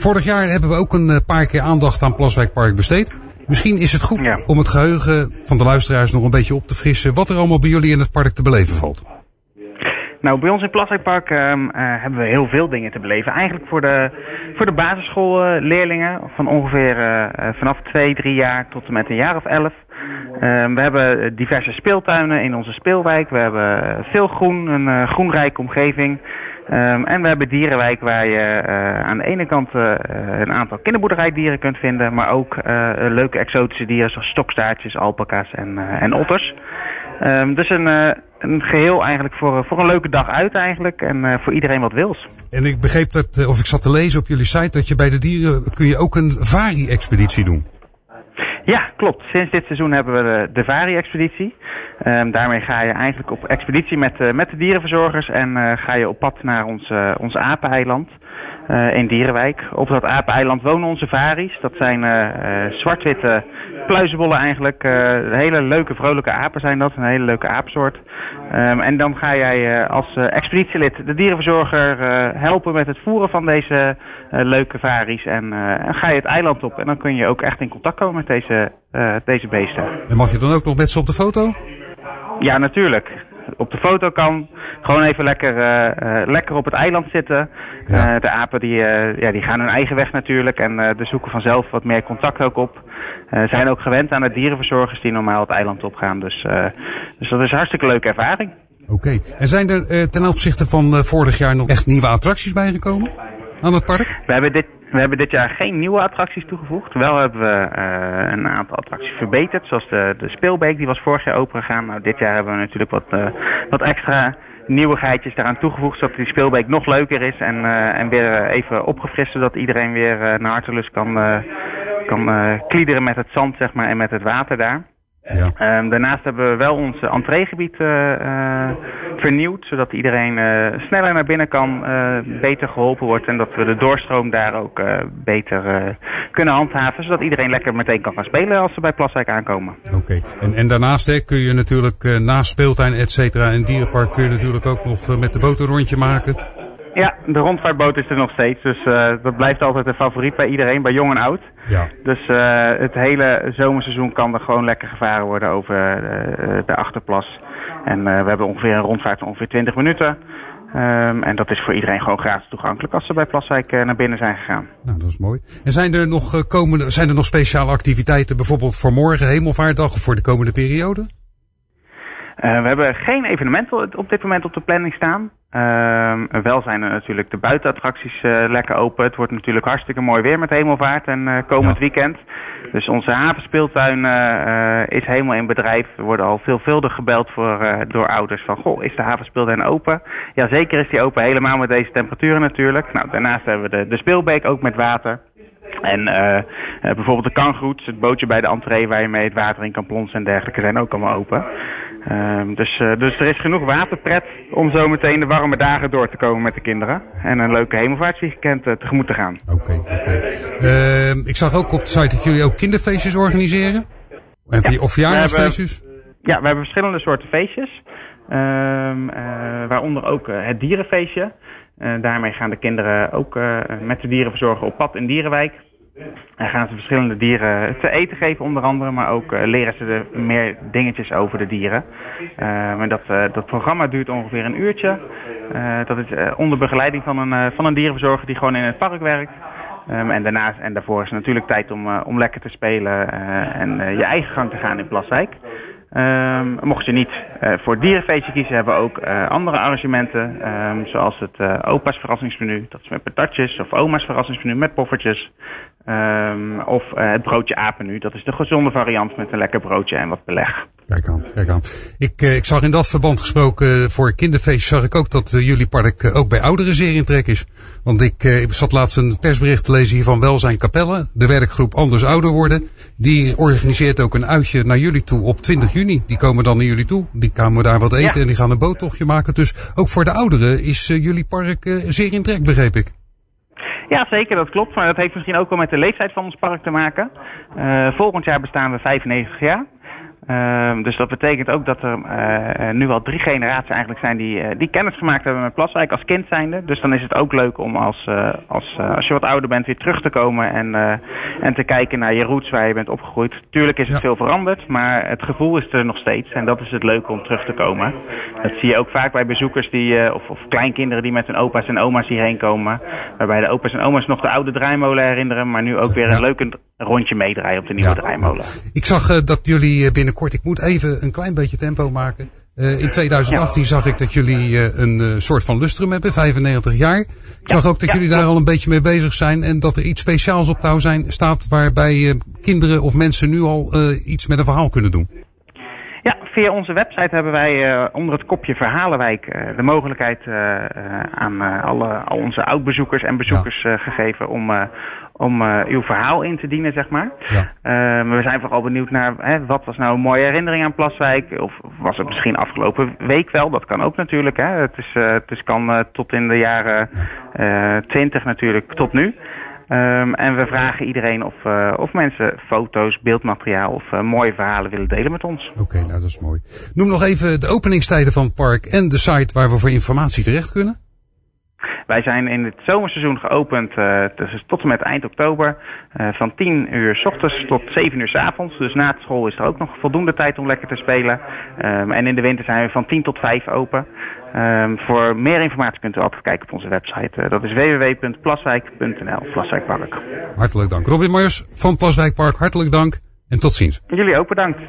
Vorig jaar hebben we ook een paar keer aandacht aan Plaswijkpark besteed. Misschien is het goed om het geheugen van de luisteraars nog een beetje op te frissen wat er allemaal bij jullie in het park te beleven valt. Nou, bij ons in Plaswijkpark hebben we heel veel dingen te beleven. Eigenlijk voor de basisschoolleerlingen van ongeveer vanaf 2, 3 jaar tot en met een jaar of 11. We hebben diverse speeltuinen in onze speelwijk. We hebben veel groen, een groenrijke omgeving. En we hebben Dierenwijk waar je aan de ene kant een aantal kinderboerderijdieren kunt vinden. Maar ook leuke exotische dieren zoals stokstaartjes, alpaca's en otters. Dus een geheel eigenlijk voor een leuke dag uit eigenlijk. En voor iedereen wat wils. En ik begreep dat, of ik zat te lezen op jullie site, dat je bij de dieren kun je ook een vari-expeditie doen. Ja, klopt. Sinds dit seizoen hebben we de vari-expeditie. Daarmee ga je eigenlijk op expeditie met de dierenverzorgers en ga je op pad naar ons apeneiland in Dierenwijk. Op dat apeneiland wonen onze varies. Dat zijn zwart-witte pluizenbollen eigenlijk. Hele leuke, vrolijke apen zijn dat. Een hele leuke aapsoort. En dan ga jij als expeditielid de dierenverzorger helpen met het voeren van deze leuke varies. En ga je het eiland op. En dan kun je ook echt in contact komen met deze beesten. En mag je dan ook nog met ze op de foto? Ja, natuurlijk. Op de foto kan. Gewoon even lekker op het eiland zitten. Ja. De apen die gaan hun eigen weg natuurlijk. En zoeken vanzelf wat meer contact ook op. Zijn ook gewend aan de dierenverzorgers die normaal het eiland opgaan. Dus dat is een hartstikke leuke ervaring. Oké. En zijn er ten opzichte van vorig jaar nog echt nieuwe attracties bijgekomen aan het park? We hebben dit jaar geen nieuwe attracties toegevoegd. Wel hebben we een aantal attracties verbeterd. Zoals de speelbeek, die was vorig jaar open gegaan. Nou, dit jaar hebben we natuurlijk wat extra nieuwigheidjes daaraan toegevoegd. Zodat die speelbeek nog leuker is. En weer even opgefrist. Zodat iedereen weer naar hartelust kan kliederen met het zand zeg maar, en met het water daar. Ja. Daarnaast hebben we wel ons entreegebied vernieuwd, zodat iedereen sneller naar binnen kan, beter geholpen wordt en dat we de doorstroom daar ook beter kunnen handhaven, zodat iedereen lekker meteen kan gaan spelen als ze bij Plaswijk aankomen. Oké. En daarnaast kun je natuurlijk naast speeltuin et cetera en dierenpark kun je natuurlijk ook nog met de boot een rondje maken. Ja, de rondvaartboot is er nog steeds, dus dat blijft altijd een favoriet bij iedereen, bij jong en oud. Ja. Dus het hele zomerseizoen kan er gewoon lekker gevaren worden over de Achterplas. En we hebben ongeveer een rondvaart van ongeveer 20 minuten. En dat is voor iedereen gewoon gratis toegankelijk als ze bij Plaswijk naar binnen zijn gegaan. Nou, dat is mooi. En zijn er nog speciale activiteiten, bijvoorbeeld voor morgen, Hemelvaartdag of voor de komende periode? We hebben geen evenementen op dit moment op de planning staan. Wel zijn er natuurlijk de buitenattracties lekker open. Het wordt natuurlijk hartstikke mooi weer met Hemelvaart en komend weekend. Dus onze havenspeeltuin is helemaal in bedrijf. We worden al veelvuldig gebeld door ouders van, goh, is de havenspeeltuin open? Ja, zeker is die open, helemaal met deze temperaturen natuurlijk. Nou, daarnaast hebben we de speelbeek ook met water. En bijvoorbeeld de kangroets, het bootje bij de entree waar je mee het water in kan plonsen en dergelijke, zijn ook allemaal open. Dus er is genoeg waterpret om zo meteen de warme dagen door te komen met de kinderen. En een leuke hemelvaartsweekend tegemoet te gaan. Oké. Ik zag ook op de site dat jullie ook kinderfeestjes organiseren. Of verjaardagsfeestjes? Ja, we hebben verschillende soorten feestjes. Waaronder ook het dierenfeestje. Daarmee gaan de kinderen ook met de dierenverzorger op pad in Dierenwijk. En gaan ze verschillende dieren te eten geven onder andere, maar ook leren ze er meer dingetjes over de dieren. En dat programma duurt ongeveer een uurtje. Dat is onder begeleiding van een dierenverzorger die gewoon in het park werkt. En daarvoor is er natuurlijk tijd om lekker te spelen en je eigen gang te gaan in Plaswijk. Mocht je niet voor het dierenfeestje kiezen, hebben we ook andere arrangementen. Zoals het opa's verrassingsmenu, dat is met patatjes. Of oma's verrassingsmenu met poffertjes. Of het broodje apenmenu, dat is de gezonde variant met een lekker broodje en wat beleg. Kijk aan. Ik zag in dat verband gesproken voor kinderfeest zag ik ook dat jullie park ook bij ouderen zeer in trek is. Want ik zat laatst een persbericht te lezen hier van Welzijn Capelle, de werkgroep Anders Ouder Worden. Die organiseert ook een uitje naar jullie toe op 20 juni. Die komen dan naar jullie toe, die komen daar wat eten en die gaan een boottochtje maken. Dus ook voor de ouderen is jullie park zeer in trek, begreep ik. Ja, zeker, dat klopt. Maar dat heeft misschien ook wel met de leeftijd van ons park te maken. Volgend jaar bestaan we 95 jaar. Dus dat betekent ook dat er nu al 3 generaties eigenlijk zijn die kennis gemaakt hebben met Plaswijk als kind zijnde. Dus dan is het ook leuk om als je wat ouder bent weer terug te komen en te kijken naar je roots waar je bent opgegroeid. Tuurlijk is het veel veranderd, maar het gevoel is er nog steeds. En dat is het leuke om terug te komen. Dat zie je ook vaak bij bezoekers of kleinkinderen die met hun opa's en oma's hierheen komen. Waarbij de opa's en oma's nog de oude draaimolen herinneren, maar nu ook weer een leuk rondje meedraaien op de nieuwe draaimolen. Ik zag dat jullie binnenkort, ik moet even een klein beetje tempo maken. In 2018 zag ik dat jullie een soort van lustrum hebben, 95 jaar. Ik zag ook dat jullie daar al een beetje mee bezig zijn en dat er iets speciaals op touw staat waarbij kinderen of mensen nu al iets met een verhaal kunnen doen. Ja, via onze website hebben wij onder het kopje Verhalenwijk de mogelijkheid aan al onze oud-bezoekers en bezoekers gegeven om uw verhaal in te dienen, zeg maar. Ja. We zijn vooral benieuwd naar wat was nou een mooie herinnering aan Plaswijk. Of was het misschien afgelopen week wel, dat kan ook natuurlijk. Hè. Het kan tot in de jaren 20 natuurlijk, tot nu. En we vragen iedereen of mensen foto's, beeldmateriaal of mooie verhalen willen delen met ons. Oké, nou dat is mooi. Noem nog even de openingstijden van het park en de site waar we voor informatie terecht kunnen. Wij zijn in het zomerseizoen geopend dus tot en met eind oktober. Van 10 uur 's ochtends tot 7 uur 's avonds. Dus na het school is er ook nog voldoende tijd om lekker te spelen. En in de winter zijn we van 10 tot 5 open. Voor meer informatie kunt u altijd kijken op onze website. Dat is www.plaswijk.nl, Plaswijkpark. Hartelijk dank. Robin Meyers van Plaswijkpark, hartelijk dank en tot ziens. Jullie ook bedankt.